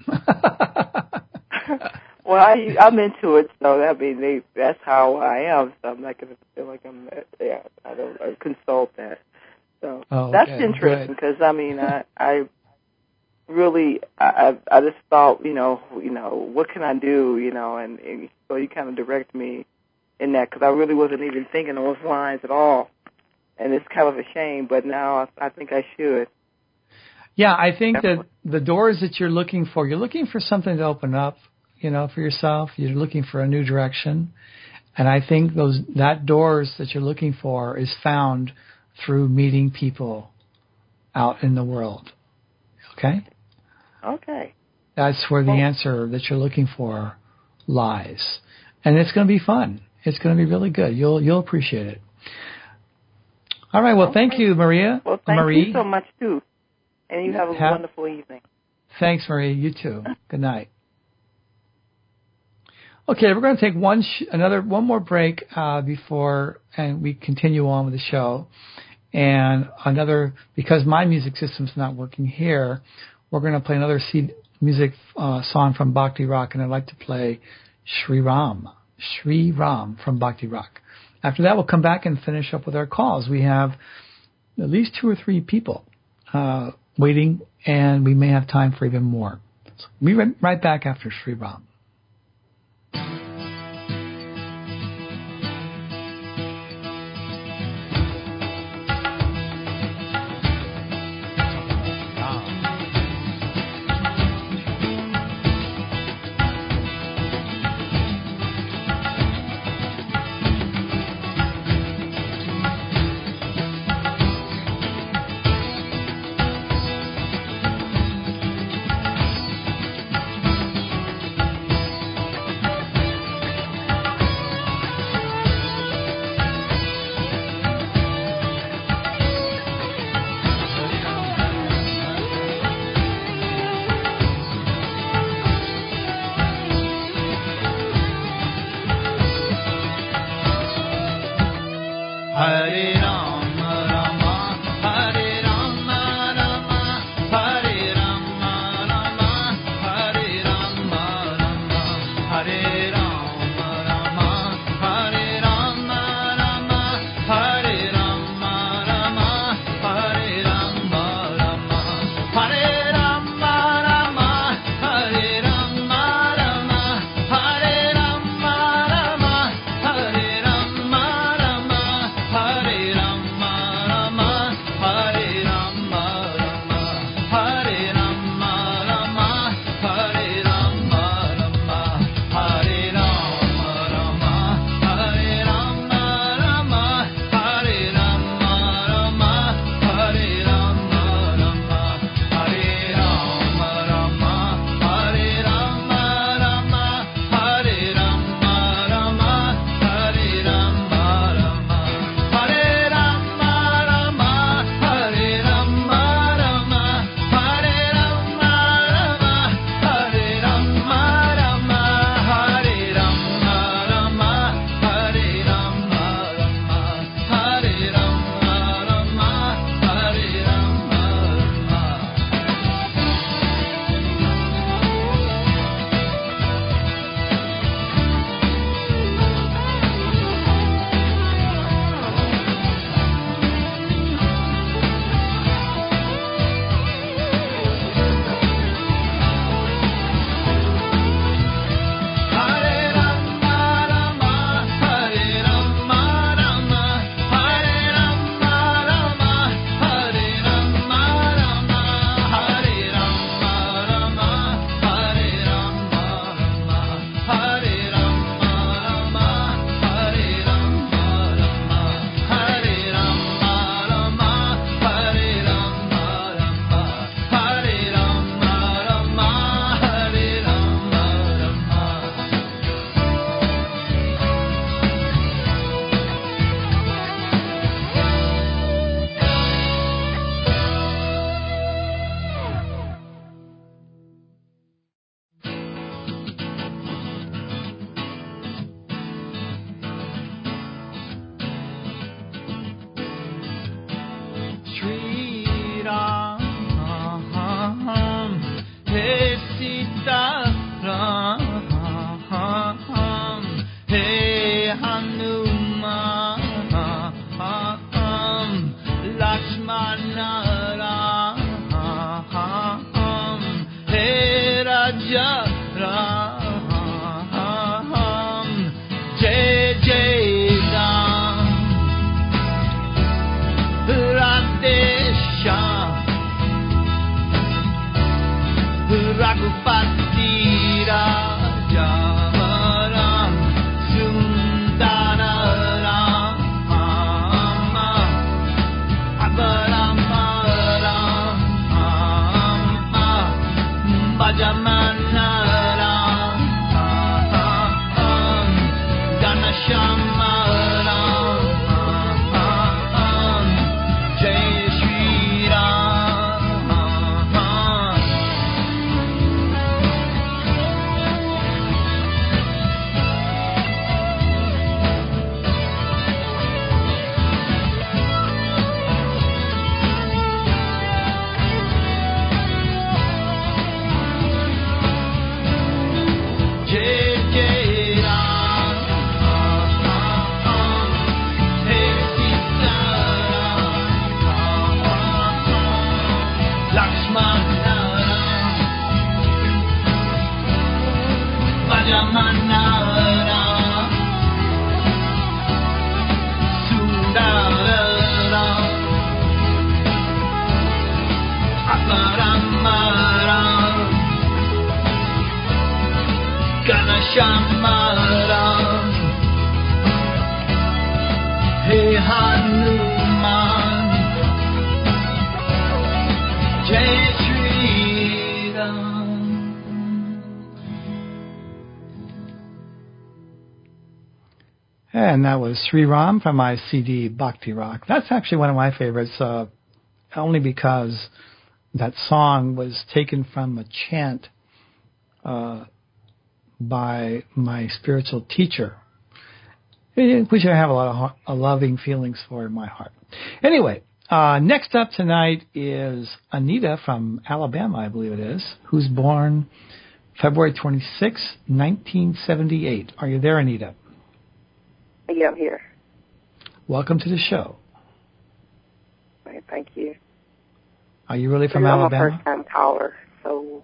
Well, I, I'm into it, so that means they, that's how I am. So I'm not going to feel like I'm, yeah, I don't I consult that. So Oh, that's okay, interesting good. because I mean, I, I really, I, I I just thought, you know, you know, what can I do, you know, and, and so you kind of direct me in that because I really wasn't even thinking those lines at all, and it's kind of a shame, but now I, I think I should. Yeah, I think that the doors that you're looking for, you're looking for something to open up, you know, for yourself. You're looking for a new direction. And I think those that doors that you're looking for is found through meeting people out in the world. Okay? Okay. That's where the Well- answer that you're looking for lies. And it's going to be fun. It's going to be really good. You'll you'll appreciate it. All right. Well, thank Okay. you, Maria. Well, thank Marie. you so much too, and you have a Have- wonderful evening. Thanks, Marie. You too. Good night. Okay, we're going to take one sh- another one more break uh, before, and we continue on with the show. And another, because my music system's not working here, we're going to play another C- music uh, song from Bhakti Rock, and I'd like to play Sri Ram, Sri Ram from Bhakti Rock. After that, we'll come back and finish up with our calls. We have at least two or three people uh, waiting, and we may have time for even more. So we'll be right, right back after Sri Ram. And that was Sri Ram from my C D, Bhakti Rock. That's actually one of my favorites, uh, only because that song was taken from a chant uh, by my spiritual teacher, which I have a lot of uh, loving feelings for in my heart. Anyway, uh, next up tonight is Anita from Alabama, I believe it is, who's born February twenty-sixth, nineteen seventy-eight. Are you there, Anita? Yeah, I'm here. Welcome to the show. Right, thank you. Are you really from I'm Alabama? I'm a first-time caller, so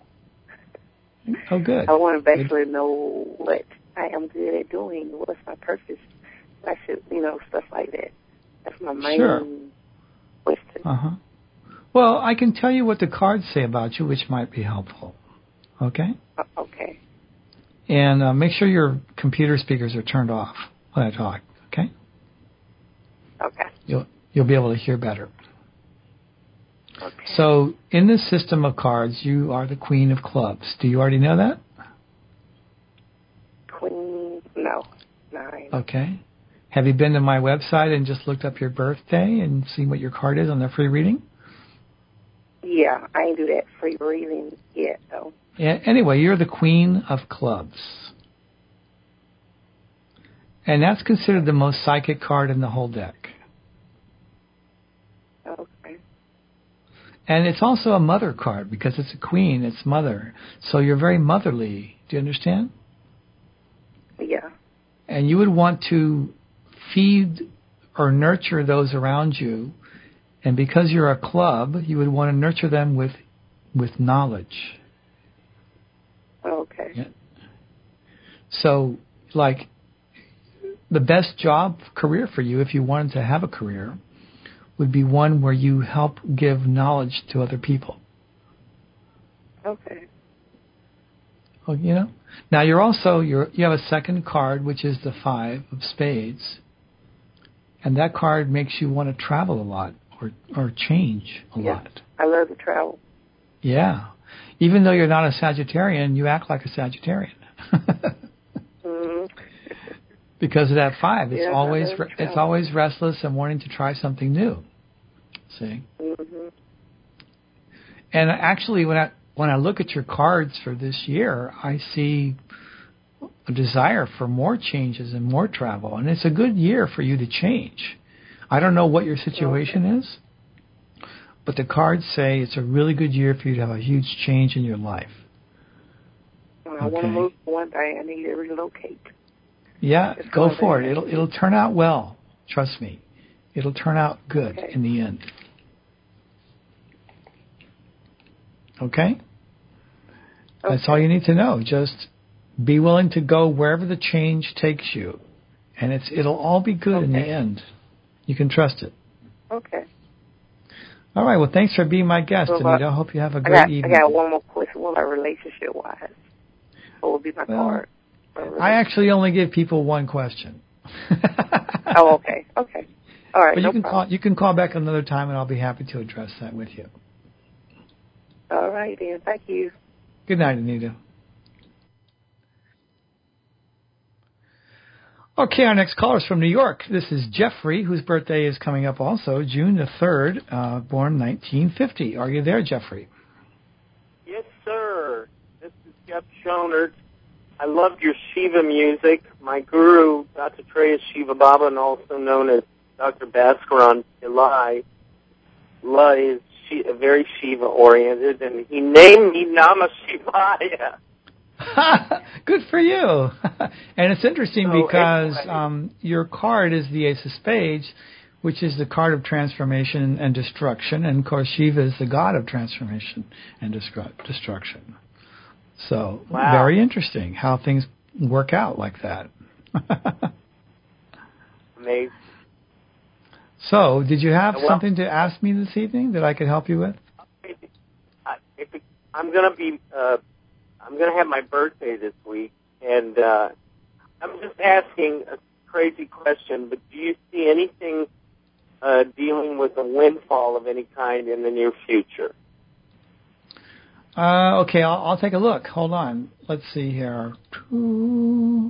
oh, good. I want to basically good. know what I am good at doing. What's my purpose? I should, you know, stuff like that. That's my main sure. question. Uh-huh. Well, I can tell you what the cards say about you, which might be helpful. Okay? Uh, okay. And uh, make sure your computer speakers are turned off when I talk, okay? Okay. You'll you'll be able to hear better. Okay. So in this system of cards, you are the Queen of Clubs. Do you already know that? Queen, no, nine. Okay. Have you been to my website and just looked up your birthday and seen what your card is on the free reading? Yeah, I ain't do that free reading yet, though. Yeah. Anyway, you're the Queen of Clubs. And that's considered the most psychic card in the whole deck. Okay. And it's also a mother card because it's a queen, it's mother. So you're very motherly. Do you understand? Yeah. And you would want to feed or nurture those around you. And because you're a club, you would want to nurture them with with knowledge. Okay. Yeah. So, like, the best job career for you, if you wanted to have a career, would be one where you help give knowledge to other people. Okay. Well, you know. Now you're also you're you have a second card, which is the Five of Spades, and that card makes you want to travel a lot or or change a yeah. lot. I love to travel. Yeah. Even though you're not a Sagittarian, you act like a Sagittarian. mm-hmm. Because of that five, it's yeah, always it's always restless and wanting to try something new. See. Mm-hmm. And actually, when I when I look at your cards for this year, I see a desire for more changes and more travel, and it's a good year for you to change. I don't know what your situation okay. is, but the cards say it's a really good year for you to have a huge change in your life. I want to Okay. move for one thing. I need to relocate. Yeah, That's go one for thing. it. It'll it'll turn out well. Trust me. It'll turn out good Okay. in the end. Okay? That's Okay. all you need to know. Just be willing to go wherever the change takes you. And it's it'll all be good in the Okay. end. You can trust it. Okay. All right. Well, thanks for being my guest, So about- Anita. I hope you have a I great got, evening. I got one more question. What about relationship-wise? What would be my Well, card? I actually only give people one question. Oh, okay. Okay. All right. But no you can problem. call you can call back another time, and I'll be happy to address that with you. All right, then. Thank you. Good night, Anita. Okay, our next caller is from New York. This is Jeffrey, whose birthday is coming up also, June the third, uh, born nineteen fifty. Are you there, Jeffrey? Yes, sir. This is Jeff Schonert. I loved your Shiva music. My guru, Doctor Treya Shiva Baba, and also known as Doctor Bhaskaran Pillai, is Shi- very Shiva-oriented, and he named me Namah Shivaya. Good for you. And it's interesting So because anyway. um, your card is the Ace of Spades, which is the card of transformation and destruction. And, of course, Shiva is the god of transformation and destru- destruction. So Wow. very interesting how things work out like that. Amazing. So did you have Well- something to ask me this evening that I could help you with? I- If it, I'm gonna be, uh, I'm gonna have my birthday this week, and uh, I'm just asking a crazy question. But do you see anything uh, dealing with a windfall of any kind in the near future? Uh, okay, I'll, I'll take a look. Hold on. Let's see here. Two.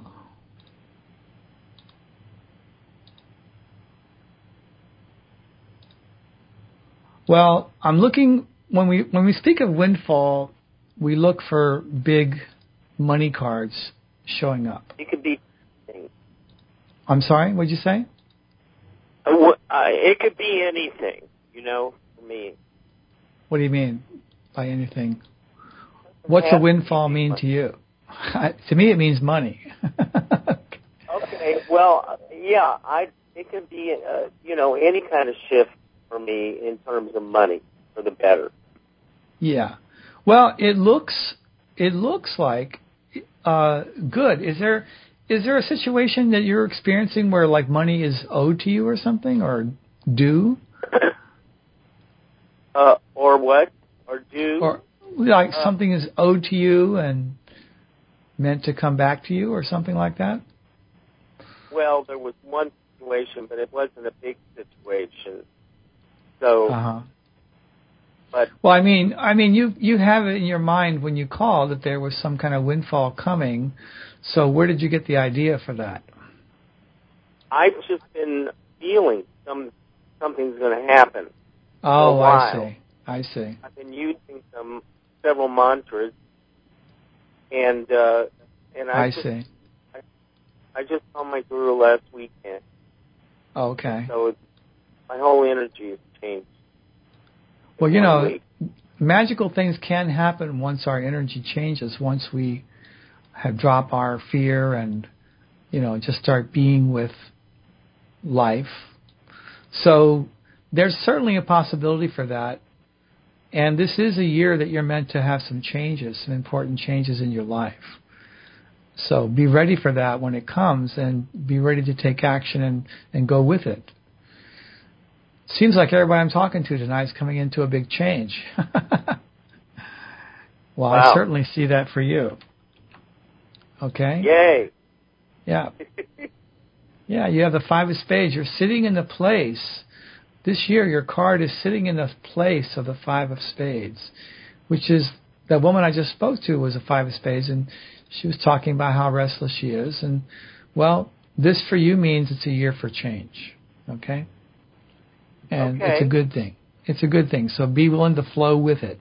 Well, I'm looking when we when we speak of windfall, we look for big money cards showing up. It could be. I'm sorry, what'd you say? Uh, wh- uh, it could be anything, you know, for me. What do you mean by anything? What's a Has to windfall be mean money. to you? To me, it means money. Okay, well, uh, yeah, I. It could be, uh, you know, any kind of shift for me in terms of money for the better. Yeah. Well, it looks it looks like uh, good. Is there is there a situation that you're experiencing where like money is owed to you or something or due? uh, or what? Or do? Or like Uh, something is owed to you and meant to come back to you or something like that? Well, there was one situation, but it wasn't a big situation. So, Uh-huh. but Well, I mean, I mean, you you have it in your mind when you call that there was some kind of windfall coming. So where did you get the idea for that? I've just been feeling some something's going to happen. Oh, a I while. see. I see. I've been using some several mantras, and uh, and I, I just, see. I just saw my guru last weekend, Okay. so it's, my whole energy has changed. Well, in you one know, week. magical things can happen once our energy changes, once we have dropped our fear and, you know, just start being with life. So there's certainly a possibility for that. And this is a year that you're meant to have some changes, some important changes in your life. So be ready for that when it comes and be ready to take action and, and go with it. Seems like everybody I'm talking to tonight is coming into a big change. Well, Wow. I certainly see that for you. Okay? Yay! Yeah. Yeah, you have the Five of Spades. You're sitting in the place. This year, your card is sitting in the place of the Five of Spades, which is the woman I just spoke to was a Five of Spades, and she was talking about how restless she is. And, well, this for you means it's a year for change. Okay? And Okay. it's a good thing. It's a good thing. So be willing to flow with it.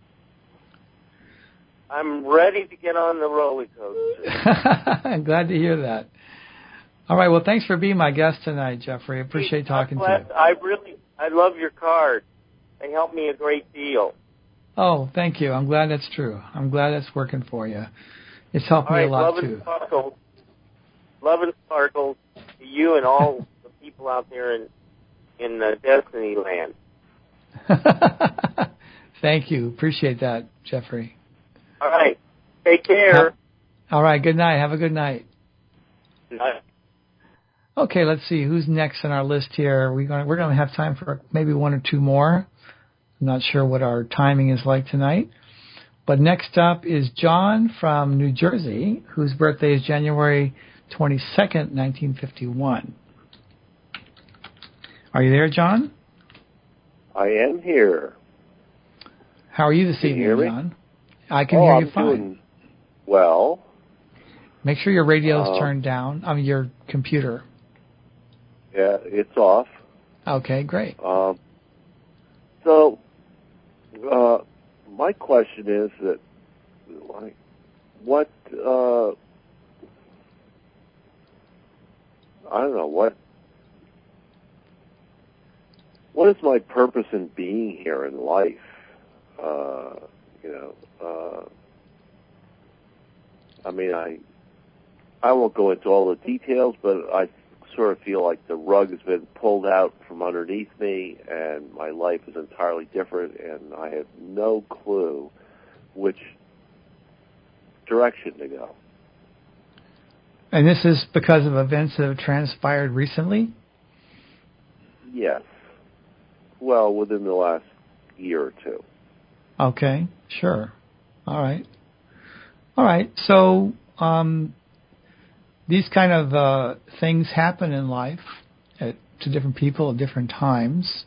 I'm ready to get on the roller coaster. I'm glad to hear that. All right. Well, thanks for being my guest tonight, Jeffrey. I appreciate talking to glad, you. I really, I love your cards. They help me a great deal. Oh, thank you. I'm glad that's true. I'm glad that's working for you. It's helped All me right, a lot, love and too. sparkles. Love and sparkles to you and all the people out there in, in uh, Destiny Land. Thank you. Appreciate that, Jeffrey. All right. Take care. All right. Good night. Have a good night. Night. Okay, let's see who's next on our list here. We're going we're going to have time for maybe one or two more. I'm not sure what our timing is like tonight. But next up is John from New Jersey, whose birthday is January twenty-second, nineteen fifty-one. Are you there, John? I am here. How are you this Can you evening, hear me? John? I can oh, hear I'm you fine. Doing well. Make sure your radio is Uh, turned down. I mean, your computer. Yeah, it's off. Okay, great. Um, so, uh, my question is that, like, what, uh, I don't know, what, what is my purpose in being here in life? Uh, you know, uh, I mean, I, I won't go into all the details, but I sort of feel like the rug has been pulled out from underneath me and my life is entirely different and I have no clue which direction to go. And this is because of events that have transpired recently? Yes. Well, within the last year or two. Okay, sure. All right. All right. So, um, these kind of uh, things happen in life at, to different people at different times.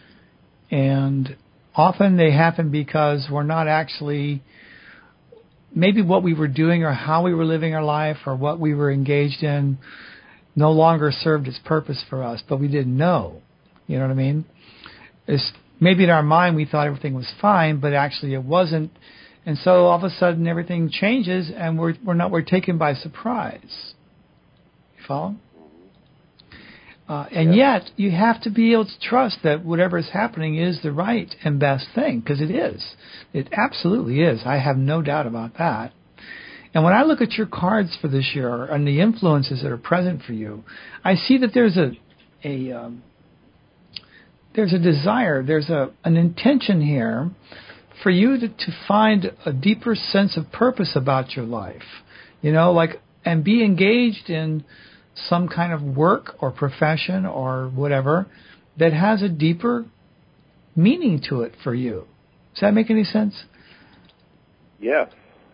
And often they happen because we're not actually, maybe what we were doing or how we were living our life or what we were engaged in no longer served its purpose for us, but we didn't know. You know what I mean? It's, maybe in our mind we thought everything was fine, but actually it wasn't. And so all of a sudden everything changes and we're, we're not, we're taken by surprise. Follow? Uh, and Yeah. yet, you have to be able to trust that whatever is happening is the right and best thing, because it is. It absolutely is. I have no doubt about that. And when I look at your cards for this year and the influences that are present for you, I see that there's a a um, there's a desire, there's a an intention here for you to, to find a deeper sense of purpose about your life. You know, like, and be engaged in some kind of work or profession or whatever that has a deeper meaning to it for you. Does that make any sense? Yes.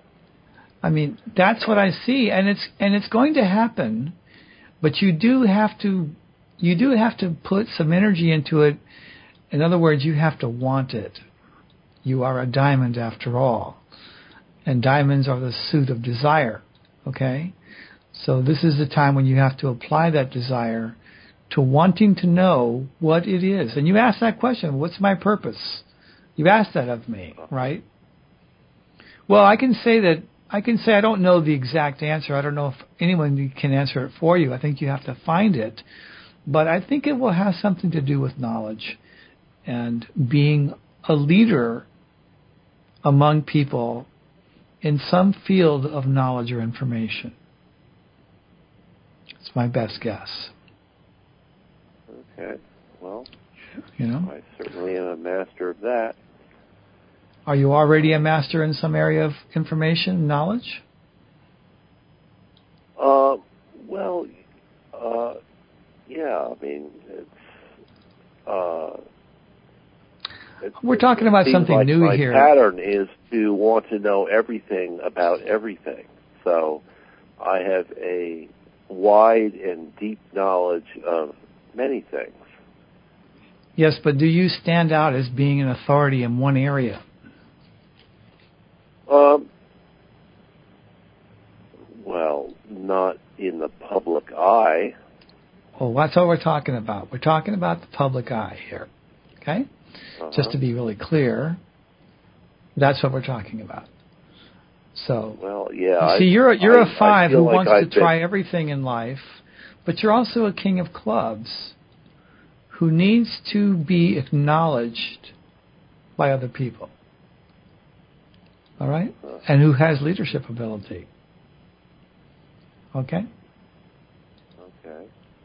I mean, that's what I see, and it's and it's going to happen, but you do have to you do have to put some energy into it. In other words, you have to want it. You are a diamond after all, and diamonds are the suit of desire. Okay? So this is the time when you have to apply that desire to wanting to know what it is. And you ask that question, what's my purpose? You asked that of me, right? Well, I can say that, I can say I don't know the exact answer. I don't know if anyone can answer it for you. I think you have to find it. But I think it will have something to do with knowledge and being a leader among people in some field of knowledge or information. It's my best guess. Okay. Well, You know? I certainly am a master of that. Are you already a master in some area of information, knowledge? Uh, well, uh, yeah, I mean, it's, uh, it, We're talking about it seems something like new my here. My pattern is to want to know everything about everything. So I have a wide and deep knowledge of many things. Yes, but do you stand out as being an authority in one area? Um, well, not in the public eye. Well, that's what we're talking about. We're talking about the public eye here. Okay? Uh-huh. Just to be really clear, that's what we're talking about. So, well, yeah. you see, I, you're a, you're I, a five who like wants I've to try been, everything in life, but you're also a king of clubs who needs to be acknowledged by other people. All right? uh, And who has leadership ability. Okay? Okay.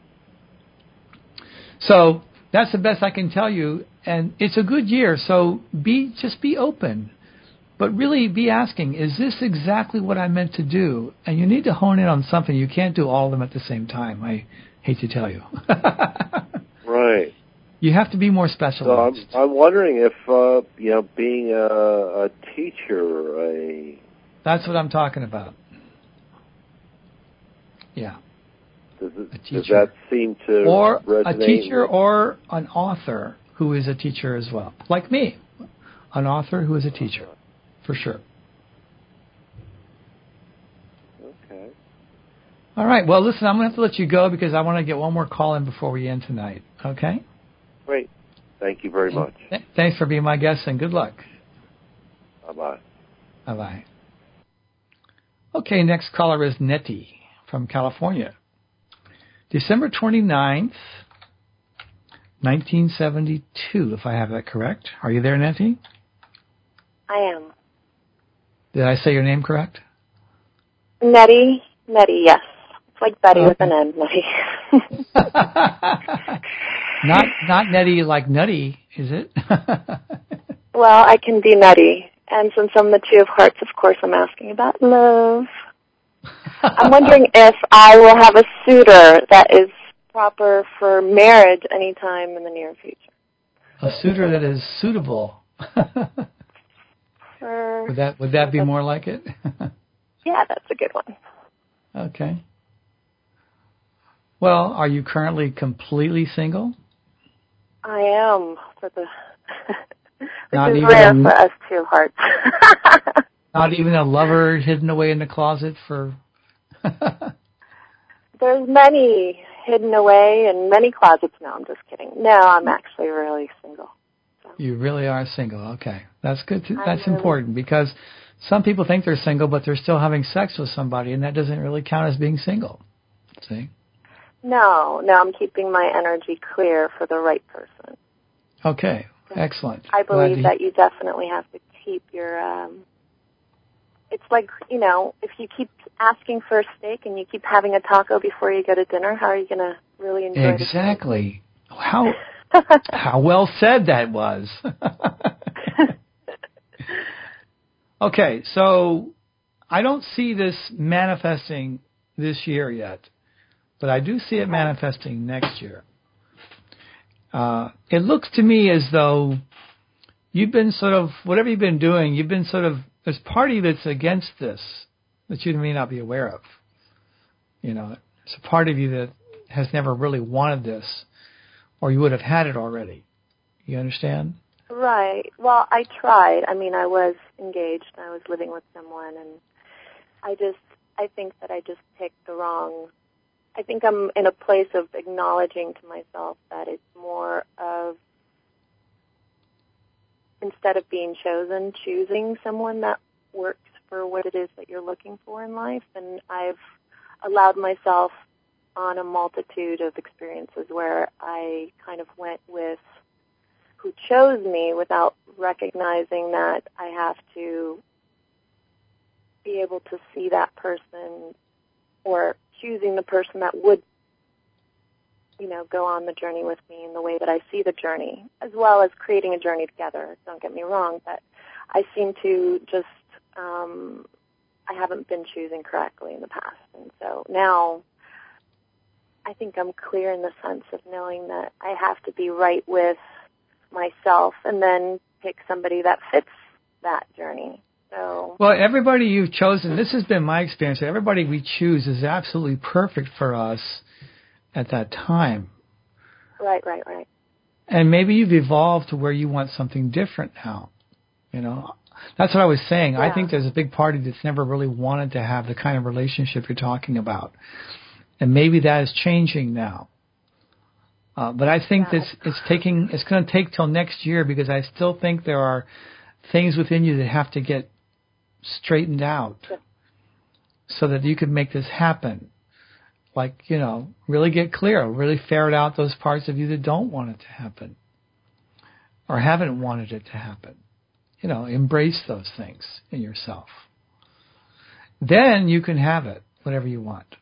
So that's the best I can tell you. And it's a good year, so be just be open. But really be asking, is this exactly what I meant to do? And you need to hone in on something. You can't do all of them at the same time. I hate to tell you. Right. You have to be more So specialized. I'm, I'm wondering if, uh, you know, being a, a teacher, a... That's what I'm talking about. Yeah. Does, it, A does teacher. that seem to Or resonate? a teacher with- or an author who is a teacher as well. Like me. An author who is a teacher. For sure. Okay. All right. Well, listen, I'm going to have to let you go because I want to get one more call in before we end tonight. Okay? Great. Thank you very much. Th- Thanks for being my guest, and good luck. Bye-bye. Bye-bye. Okay, next caller is Nettie from California. December twenty-ninth, nineteen seventy-two, if I have that correct. Are you there, Nettie? I am. Did I say your name correct? Nettie, Nettie, yes. It's like Betty Oh, with an N, Nettie. not not Nettie like nutty, is it? Well, I can be nutty. And since I'm the Two of Hearts, of course, I'm asking about love. I'm wondering if I will have a suitor that is proper for marriage anytime in the near future. A suitor that is suitable. For, would that would that be more like it? Yeah, that's a good one. Okay. Well, are you currently completely single? I am for the. Not Which is even rare a- for us Two Hearts. Not even a lover hidden away in the closet for... There's many hidden away in many closets. No, I'm just kidding. No, I'm actually really single. So. You really are single. Okay. That's good. To, I'm that's really- important because some people think they're single, but they're still having sex with somebody, and that doesn't really count as being single. See? No, no, I'm keeping my energy clear for the right person. Okay. Excellent. I Glad believe to- that you definitely have to keep your, um, it's like, you know, if you keep asking for a steak and you keep having a taco before you go to dinner, how are you going to really enjoy it? Exactly. How how well said that was. Okay, so I don't see this manifesting this year yet, but I do see it manifesting next year. Uh, it looks to me as though you've been sort of, whatever you've been doing, you've been sort of, there's part of you that's against this that you may not be aware of. You know, there's a part of you that has never really wanted this, or you would have had it already. You understand? Right. Well, I tried. I mean, I was engaged. I was living with someone, and I just, I think that I just picked the wrong, I think I'm in a place of acknowledging to myself that it's more of, instead of being chosen, choosing someone that works for what it is that you're looking for in life. And I've allowed myself on a multitude of experiences where I kind of went with who chose me without recognizing that I have to be able to see that person, or choosing the person that would, you know, go on the journey with me in the way that I see the journey, as well as creating a journey together. Don't get me wrong, but I seem to just, um, I haven't been choosing correctly in the past. And so now I think I'm clear in the sense of knowing that I have to be right with myself and then pick somebody that fits that journey. So, well, everybody you've chosen, this has been my experience, everybody we choose is absolutely perfect for us at that time. right, right, right. And maybe you've evolved to where you want something different now. You know, that's what I was saying. Yeah. I think there's a big party that's never really wanted to have the kind of relationship you're talking about. And maybe that is changing now. Uh, but I think Yeah. that it's taking, it's going to take till next year because I still think there are things within you that have to get straightened out Yeah. so that you can make this happen. Like, you know, really get clear, really ferret out those parts of you that don't want it to happen or haven't wanted it to happen. You know, embrace those things in yourself. Then you can have it, whatever you want.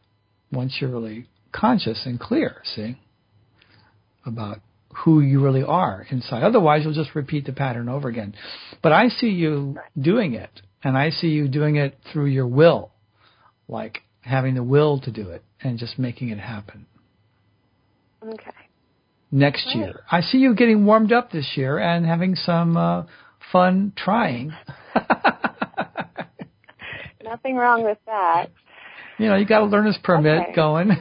once you're really conscious and clear, see, about who you really are inside. Otherwise, you'll just repeat the pattern over again. But I see you doing it, and I see you doing it through your will, like having the will to do it and just making it happen. Okay. Next Right. year. I see you getting warmed up this year and having some uh, fun trying. Nothing wrong with that. You know, you got a learner's permit Okay. going.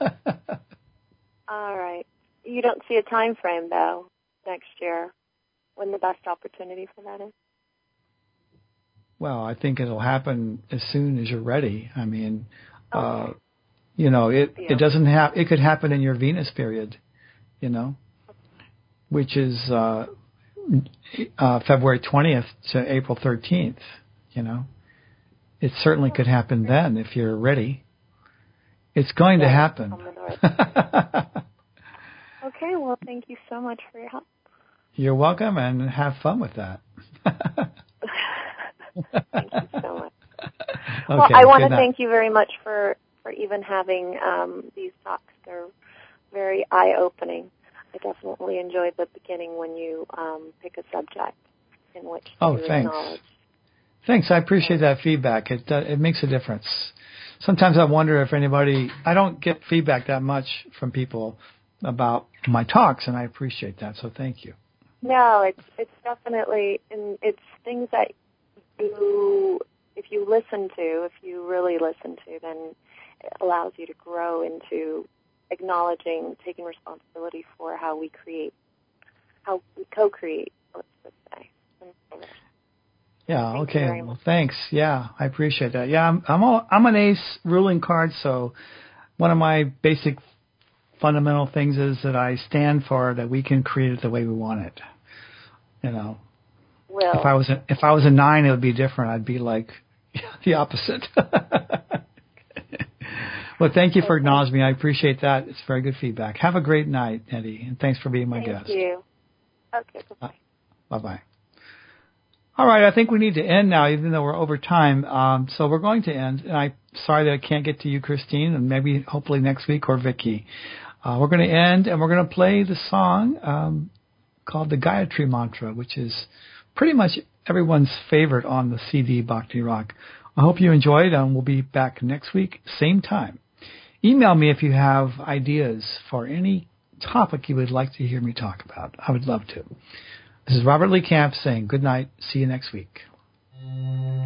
All right. You don't see a time frame, though, next year, when the best opportunity for that is? Well, I think it'll happen as soon as you're ready. I mean, Okay. uh, you know, it Yeah. it doesn't have. It could happen in your Venus period, you know, which is uh, uh, February twentieth to April thirteenth. You know, it certainly could happen then if you're ready. It's going to Yeah, happen. on the north. Okay. Well, thank you so much for your help. You're welcome, and have fun with that. Thank you so much. Okay, Well, I want good to night. thank you very much for, for even having um, these talks. They're very eye-opening. I definitely enjoyed the beginning when you um, pick a subject in which Oh, to thanks. acknowledge. Thanks. I appreciate that feedback. It uh, it makes a difference. Sometimes I wonder if anybody. I don't get feedback that much from people about my talks, and I appreciate that. So thank you. No, it's it's definitely, and it's things that you, if you listen to, if you really listen to, then it allows you to grow into acknowledging, taking responsibility for how we create, how we co-create, let's just say. Yeah. Thank you Okay. very Well, much. thanks. Yeah, I appreciate that. Yeah, I'm I'm, all, I'm an ace ruling card, so one of my basic fundamental things is that I stand for that we can create it the way we want it. You know, Will. if I was a, if I was a nine, it would be different. I'd be like the opposite. Well, thank you for acknowledging me. I appreciate that. It's very good feedback. Have a great night, Eddie, and thanks for being my Thank guest. you. Okay, bye-bye. Bye bye. All right, I think we need to end now, even though we're over time. Um, so we're going to end. And I'm sorry that I can't get to you, Christine, and maybe hopefully next week, or Vicky. Uh, we're going to end, and we're going to play the song um, called the Gayatri Mantra, which is pretty much everyone's favorite on the C D Bhakti Rock. I hope you enjoyed, and we'll be back next week, same time. Email me if you have ideas for any topic you would like to hear me talk about. I would love to. This is Robert Lee Camp saying good night. See you next week.